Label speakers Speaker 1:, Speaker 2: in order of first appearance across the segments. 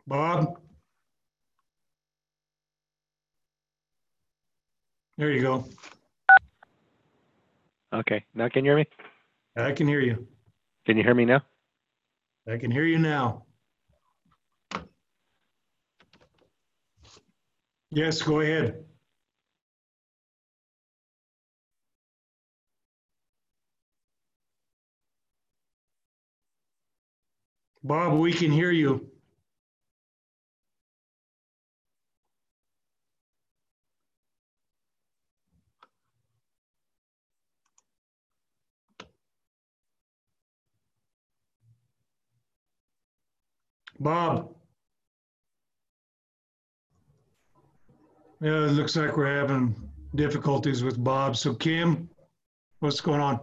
Speaker 1: Bob, there you go.
Speaker 2: Okay, now can you hear me?
Speaker 1: I can hear you.
Speaker 2: Can you hear me now?
Speaker 1: I can hear you now. Yes, go ahead. Bob, we can hear you. Bob. Yeah, it looks like we're having difficulties with Bob. So Kim, what's going on?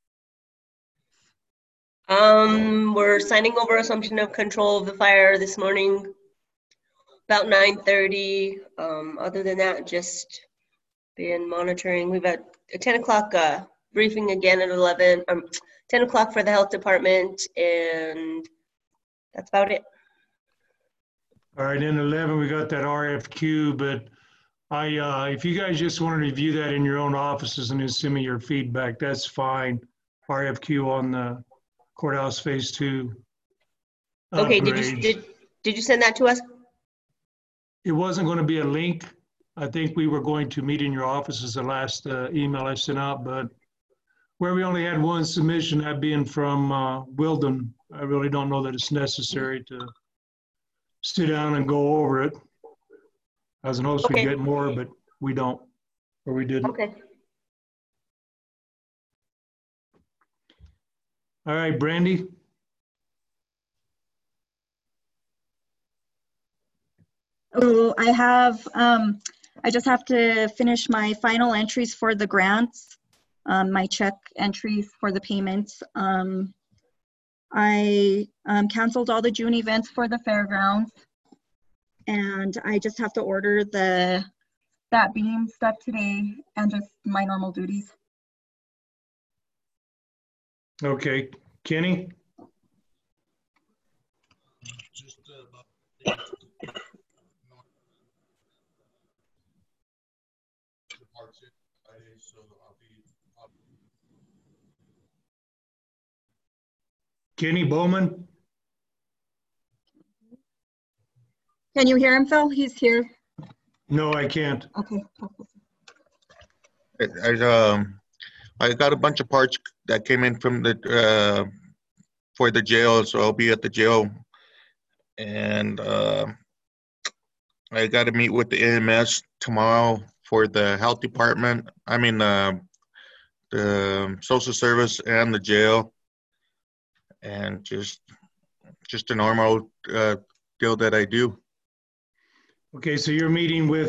Speaker 3: We're signing over assumption of control of the fire this morning, about 9:30. Other than that, just been monitoring. We've got a 10 o'clock briefing again at 11, 10 o'clock for the health department, and that's about it.
Speaker 1: All right, in 11, we got that RFQ, but if you guys just want to review that in your own offices and then send me your feedback, that's fine. RFQ on the courthouse phase 2.
Speaker 3: Okay,
Speaker 1: upgrades.
Speaker 3: did you send that to us?
Speaker 1: It wasn't going to be a link. I think we were going to meet in your offices the last email I sent out, but where we only had one submission, that being from Wilden, I really don't know that it's necessary to sit down and go over it. I was in hopes we'd get more, but we don't, or we didn't.
Speaker 3: Okay.
Speaker 1: All right, Brandy.
Speaker 4: Oh, I just have to finish my final entries for the grants, my check entries for the payments. I canceled all the June events for the fairgrounds, and I just have to order that beam stuff today and just my normal duties.
Speaker 1: Okay, Kenny. Kenny Bowman.
Speaker 4: Can you hear him, Phil? He's here.
Speaker 1: No, I can't.
Speaker 4: Okay.
Speaker 5: I got a bunch of parts that came in from the for the jail, so I'll be at the jail, and I got to meet with the EMS tomorrow for the health department. I mean the social service and the jail, and just a normal deal that I do.
Speaker 1: Okay, so you're meeting with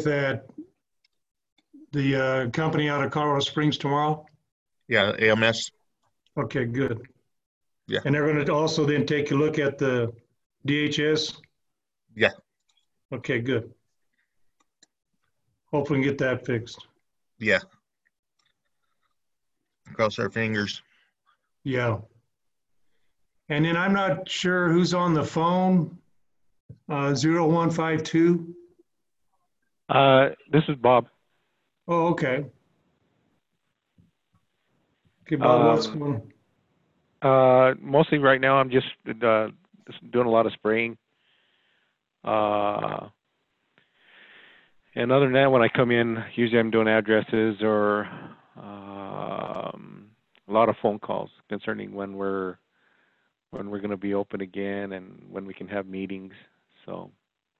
Speaker 1: the company out of Colorado Springs tomorrow?
Speaker 5: Yeah, AMS.
Speaker 1: Okay, good.
Speaker 5: Yeah.
Speaker 1: And they're going to also then take a look at the DHS?
Speaker 5: Yeah.
Speaker 1: Okay, good. Hopefully we can get that fixed.
Speaker 5: Yeah. Cross our fingers.
Speaker 1: Yeah. And then I'm not sure who's on the phone. 0152.
Speaker 2: This is Bob.
Speaker 1: Oh, okay. Okay, Bob, what's going on?
Speaker 2: Mostly right now, I'm just doing a lot of spraying. And other than that, when I come in, usually I'm doing addresses or a lot of phone calls concerning when we're going to be open again and when we can have meetings. So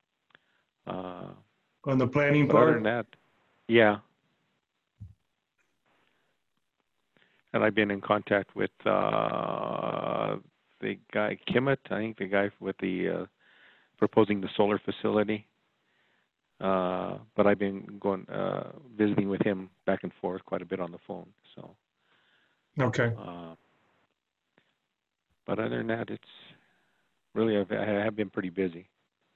Speaker 1: On the planning part?
Speaker 2: Other than that, yeah. And I've been in contact with the guy Kimmett, I think the guy with the proposing the solar facility. But I've been visiting with him back and forth quite a bit on the phone. So.
Speaker 1: Okay.
Speaker 2: But other than that, it's really I have been pretty busy.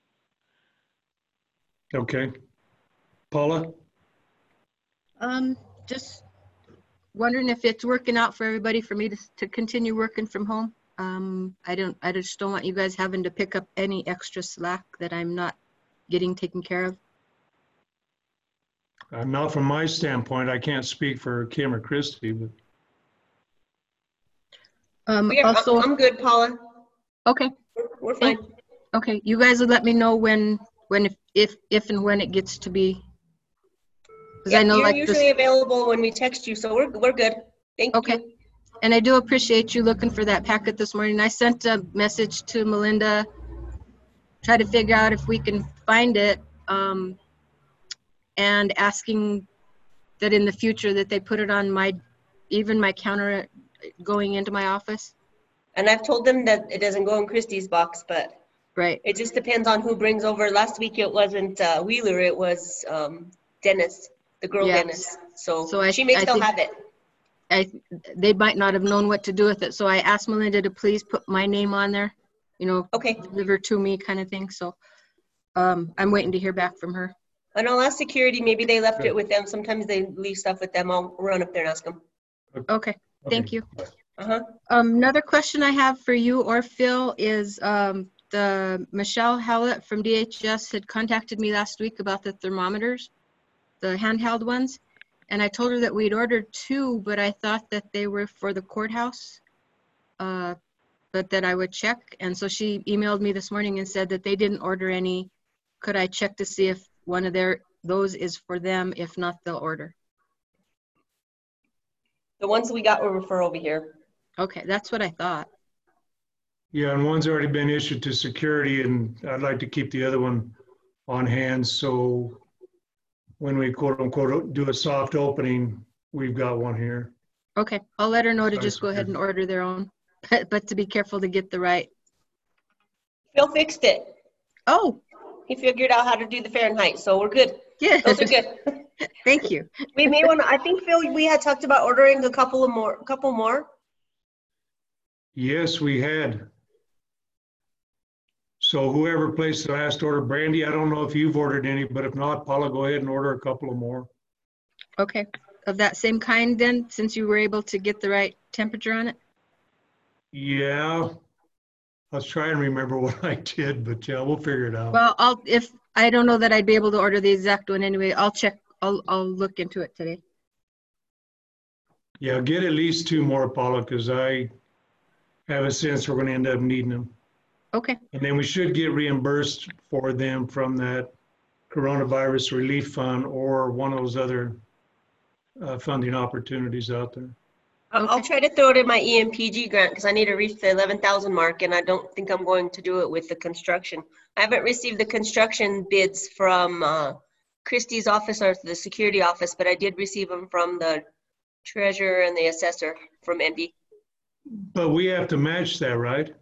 Speaker 1: Okay. Paula?
Speaker 6: Just wondering if it's working out for everybody for me to continue working from home. I just don't want you guys having to pick up any extra slack that I'm not getting taken care of.
Speaker 1: Not from my standpoint. I can't speak for Kim or Christy, but
Speaker 6: Also,
Speaker 3: I'm good, Paula.
Speaker 6: okay,
Speaker 3: We're fine.
Speaker 6: okay. You guys will let me know when if and when it gets to be. Because I know
Speaker 3: You're
Speaker 6: like
Speaker 3: usually available when we text you, so we're good. Thank
Speaker 6: Okay.
Speaker 3: you.
Speaker 6: And I do appreciate you looking for that packet this morning. I sent a message to Melinda, try to figure out if we can find it, and asking that in the future that they put it on my counter going into my office.
Speaker 3: And I've told them that it doesn't go in Christie's box, but
Speaker 6: Right.
Speaker 3: it just depends on who brings over. Last week it wasn't Wheeler, it was Dennis, the girl
Speaker 6: Yeah.
Speaker 3: Dennis. So
Speaker 6: I
Speaker 3: she may still
Speaker 6: think
Speaker 3: have it.
Speaker 6: they might not have known what to do with it. So I asked Melinda to please put my name on there, you know,
Speaker 3: Okay.
Speaker 6: deliver to me kind of thing. So I'm waiting to hear back from her.
Speaker 3: And I'll ask security, maybe they left it with them. Sometimes they leave stuff with them. I'll run up there and ask them.
Speaker 6: Okay, thank you.
Speaker 3: Uh-huh.
Speaker 6: Another question I have for you or Phil is the Michelle Hallett from DHS had contacted me last week about the thermometers, the handheld ones. And I told her that we'd ordered 2, but I thought that they were for the courthouse, but that I would check. And so she emailed me this morning and said that they didn't order any. Could I check to see if one of those is for them? If not, they'll order.
Speaker 3: The ones we got were for over here.
Speaker 6: Okay, that's what I thought.
Speaker 1: yeah, and one's already been issued to security, and I'd like to keep the other one on hand. So when we quote unquote do a soft opening, we've got one here.
Speaker 6: Okay, I'll let her know to
Speaker 1: Sounds
Speaker 6: just go ahead
Speaker 1: good.
Speaker 6: and order their own, but to be careful to get the right.
Speaker 3: Phil fixed it.
Speaker 6: Oh,
Speaker 3: He figured out how to do the Fahrenheit, so we're good.
Speaker 6: good.
Speaker 3: Those are good.
Speaker 6: Thank you.
Speaker 3: We may want to, I think, Phil, we had talked about ordering a couple more.
Speaker 1: Yes, we had. So whoever placed the last order, Brandy, I don't know if you've ordered any, but if not, Paula, go ahead and order a couple of more.
Speaker 6: Okay, of that same kind then, since you were able to get the right temperature on it?
Speaker 1: Yeah, let's try and remember what I did, but yeah, we'll figure it out.
Speaker 6: Well, if I don't know that I'd be able to order the exact one anyway, I'll check. I'll look into it today.
Speaker 1: Yeah, get at least 2 more, Paula, because I have a sense we're going to end up needing them.
Speaker 6: Okay,
Speaker 1: And then we should get reimbursed for them from that coronavirus relief fund or one of those other funding opportunities out there.
Speaker 3: I'll
Speaker 6: Okay.
Speaker 3: try to throw it in my EMPG grant because I need to reach the 11,000 mark, and I don't think I'm going to do it with the construction. I haven't received the construction bids from Christie's office or the security office, but I did receive them from the treasurer and the assessor from Envy.
Speaker 1: But we have to match that, right?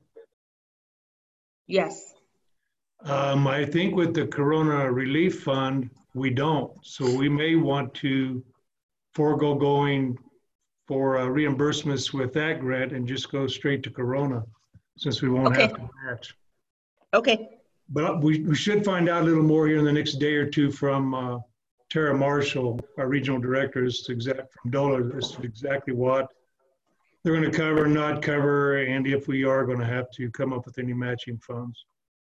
Speaker 3: Yes.
Speaker 1: I think with the Corona Relief Fund, we don't. So we may want to forego going for reimbursements with that grant and just go straight to Corona, since we won't have to match.
Speaker 3: Okay.
Speaker 1: But we should find out a little more here in the next day or two from Tara Marshall, our regional director, from DOLA, as to exactly what they're going to cover, not cover, and if we are going to have to come up with any matching funds.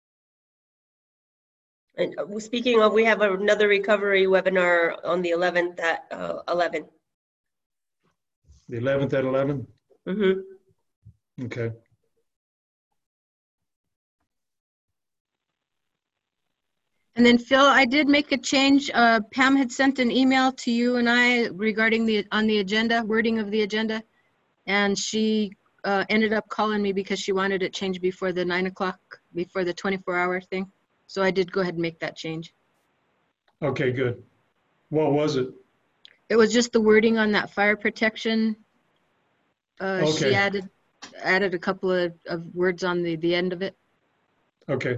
Speaker 3: And speaking of, we have another recovery webinar on the 11th at 11.
Speaker 1: The 11th at 11?
Speaker 3: Mm-hmm.
Speaker 1: Okay.
Speaker 6: and then Phil, I did make a change. Pam had sent an email to you and I regarding on the agenda, wording of the agenda. And she ended up calling me because she wanted it changed before the 9 o'clock, before the 24-hour thing. So I did go ahead and make that change.
Speaker 1: Okay, good. What was it?
Speaker 6: It was just the wording on that fire protection. She
Speaker 1: Okay.
Speaker 6: added a couple of words on the end of it.
Speaker 1: Okay.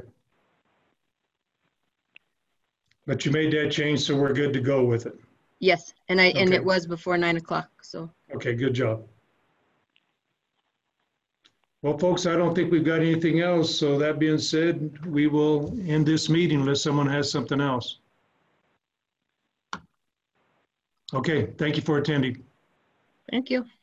Speaker 1: But you made that change, so we're good to go with it.
Speaker 6: Yes, and
Speaker 1: Okay.
Speaker 6: it was before 9 o'clock. So
Speaker 1: Okay, good job. Well, folks, I don't think we've got anything else. So that being said, we will end this meeting unless someone has something else. Okay, thank you for attending.
Speaker 6: thank you.